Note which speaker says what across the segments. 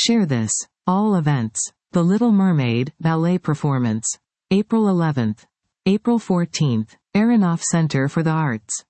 Speaker 1: Share this. All events. The Little Mermaid Ballet Performance. April 11th. April 14th. Aronoff Center for the Arts.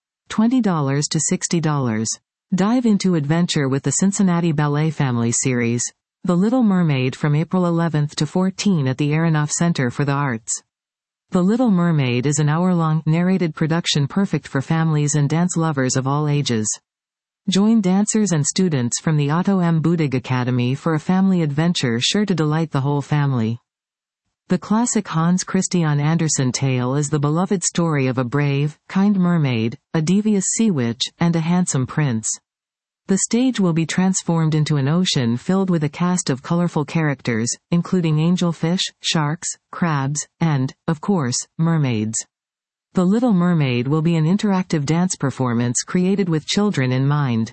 Speaker 1: $20 to $60. Dive into adventure with the Cincinnati Ballet Family Series. The Little Mermaid from April 11th to 14 at the Aronoff Center for the Arts. The Little Mermaid is an hour-long, narrated production perfect for families and dance lovers of all ages. Join dancers and students from the Otto M. Budig Academy for a family adventure sure to delight the whole family. The classic Hans Christian Andersen tale is the beloved story of a brave, kind mermaid, a devious sea witch, and a handsome prince. The stage will be transformed into an ocean filled with a cast of colorful characters, including angelfish, sharks, crabs, and, of course, mermaids. The Little Mermaid will be an interactive dance performance created with children in mind.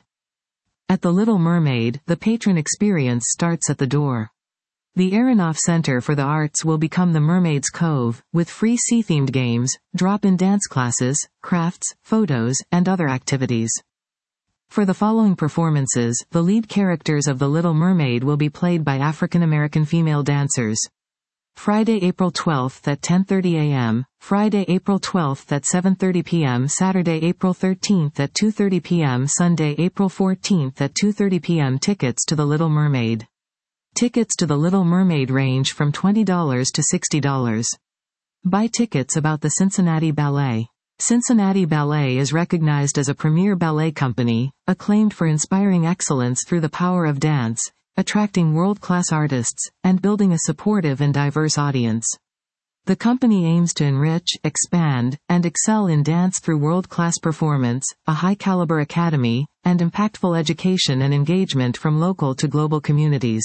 Speaker 1: At The Little Mermaid, the patron experience starts at the door. The Aronoff Center for the Arts will become the Mermaid's Cove, with free sea-themed games, drop-in dance classes, crafts, photos, and other activities. For the following performances, the lead characters of The Little Mermaid will be played by African-American female dancers. Friday, April 12th at 10:30 a.m., Friday, April 12th at 7:30 p.m., Saturday, April 13th at 2:30 p.m., Sunday, April 14th at 2:30 p.m. Tickets to The Little Mermaid. Tickets to The Little Mermaid range from $20 to $60. Buy tickets about the Cincinnati Ballet. Cincinnati Ballet is recognized as a premier ballet company, acclaimed for inspiring excellence through the power of dance, attracting world-class artists, and building a supportive and diverse audience. The company aims to enrich, expand, and excel in dance through world-class performance, a high-caliber academy, and impactful education and engagement from local to global communities.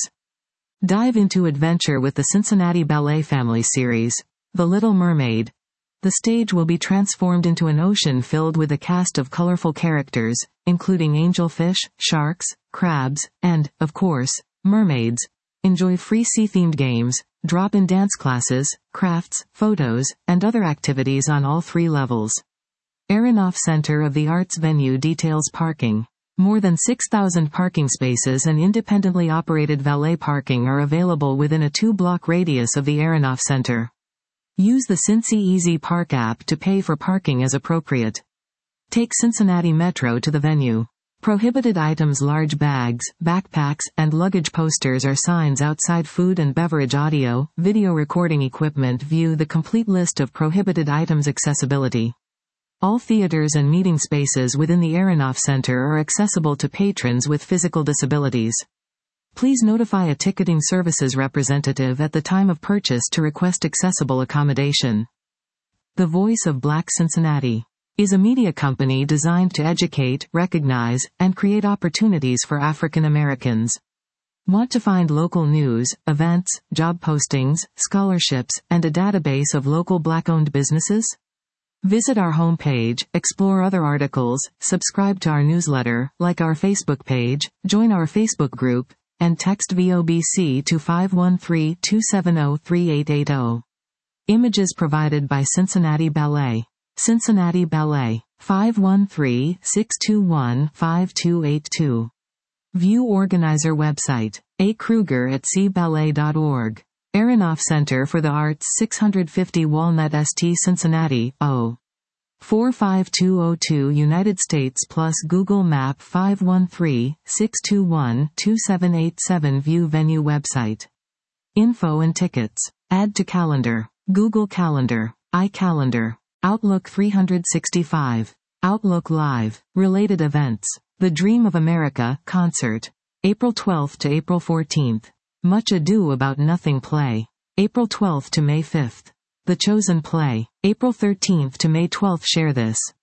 Speaker 1: Dive into adventure with the Cincinnati Ballet Family Series, The Little Mermaid. The stage will be transformed into an ocean filled with a cast of colorful characters, including angelfish, sharks, crabs, and, of course, mermaids. Enjoy free sea-themed games, drop-in dance classes, crafts, photos, and other activities on all three levels. Aronoff Center of the Arts venue details parking. More than 6,000 parking spaces and independently operated valet parking are available within a 2-block radius of the Aronoff Center. Use the Cincy Easy Park app to pay for parking as appropriate. Take Cincinnati Metro to the venue. Prohibited items, large bags, backpacks, and luggage posters are signs outside food and beverage, audio, video recording equipment. View the complete list of prohibited items. Accessibility. All theaters and meeting spaces within the Aronoff Center are accessible to patrons with physical disabilities. Please notify a ticketing services representative at the time of purchase to request accessible accommodation. The Voice of Black Cincinnati is a media company designed to educate, recognize, and create opportunities for African Americans. Want to find local news, events, job postings, scholarships, and a database of local Black-owned businesses? Visit our homepage, explore other articles, subscribe to our newsletter, like our Facebook page, join our Facebook group, and text VOBC to 513-270-3880. Images provided by Cincinnati Ballet. Cincinnati Ballet. 513-621-5282. View organizer website. A. Kruger at cballet.org. Aronoff Center for the Arts, 650 Walnut St. Cincinnati, O. 45202 United States plus Google Map 513-621-2787. View venue website. Info and tickets. Add to calendar. Google Calendar. iCalendar. Outlook 365. Outlook Live. Related events. The Dream of America concert. April 12th to April 14th. Much Ado About Nothing play. April 12th to May 5th. The Chosen play. April 13th to May 12th. Share This.